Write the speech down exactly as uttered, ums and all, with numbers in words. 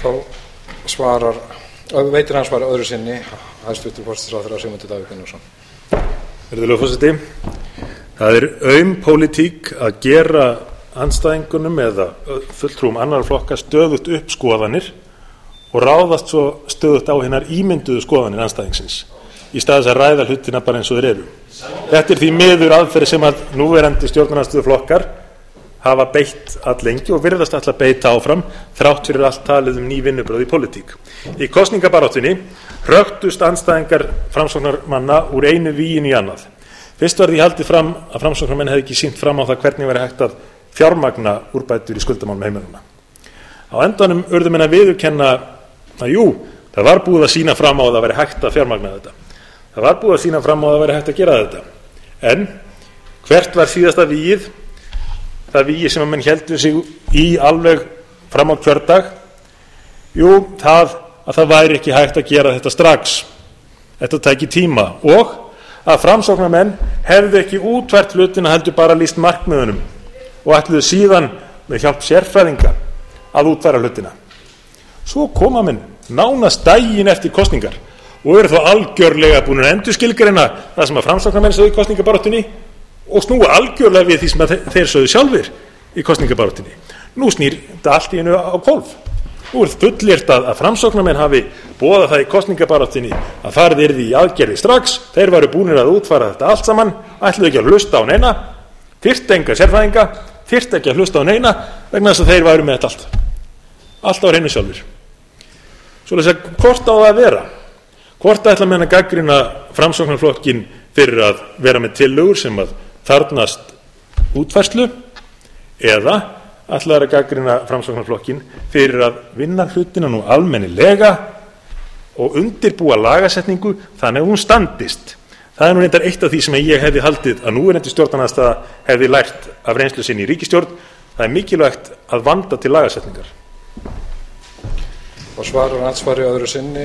Þá svarar, veitir hann svara öðru sinni, hæstvirtur forsætisráðherra Sigmundur Davíð Gunnlaugsson. Virðulegur forseti, það er aum pólitík að gera andstæðingunum eða fulltrúum annarra flokka stöðugt upp skoðanir og ráðast svo stöðugt á hinnar ímynduðu skoðanir andstæðingsins í stað þess að ræða hlutina bara eins og þeir eru. Þetta er því miður aðferð sem að núverandi stjórnarandstöðuflokkar hafa beitt alllengi og virðast alltaf beita áfram þrátt fyrir allt talið um ný vinnubrögð í pólitík. Í kosningabaráttunni hröktust andstæðingar framsóknarmanna úr einu víginu í annað. Fyrst var því haldið fram að framsóknarmenn hefði ekki sýnt fram á það hvernig væri hægt að fjármagna úrbætur í skuldamálum heimilanna. Á endanum urðu menn að viðurkenna að jú, það var búið að sýna fram á að það væri hægt að fjármagna þetta. Það var búið að sýna fram á að það væri hægt að gera þetta. En hvert var síðasta vígið? Það vígi sem að menn héldu sig í alveg fram á kjördag? Jú, það að það væri ekki hægt að gera þetta strax. Þetta tæki tíma og að framsóknarmenn hefðu ekki útfært hlutina heldur bara lýst markmiðunum og ætluðu síðan með hjálp sérfræðinga að útfæra hlutina. Svo koma menn nánast daginn eftir kosningar og eru þá algjörlega búin að endurskilgreina það sem að framsóknarmenn sögðu í kosningabaráttunni og snúa algjörlega við því sem þeir sögðu sjálfir í kosningabaráttunni. Nú snýr þetta allt í einu á hvolf. Nú er fullyrt að, að framsóknarmenn hafi boðað það í kosningabaráttunni að farið yrði í aðgerði strax, þeir varu búnir að útfæra þetta allt saman, ætluðu ekki að hlusta á neina, þyrfti enga sérfræðinga, þyrfti ekki að hlusta á neina vegna þess að þeir varu með þetta allt. Allt á hreinu sjálfur. Svoleiðis að hvort á það að vera? Hvort ætla menn að gagnrýna framsóknarflokkinn fyrir að vera með tillögur sem að þarfnast útfærslu eða ætla að gagnrýna framsóknarflokkinn fyrir að vinna hlutina nú almennilega og undirbúa lagasetningu þannig að hún standist. Það er nú reyndar eitt af því sem ég hefði haldið að núverandi stjórnarandstaða hefði lært af reynslu sinni í ríkisstjórn. Það er mikilvægt að vanda til lagasetningar. Og svarar andsvari öðru sinni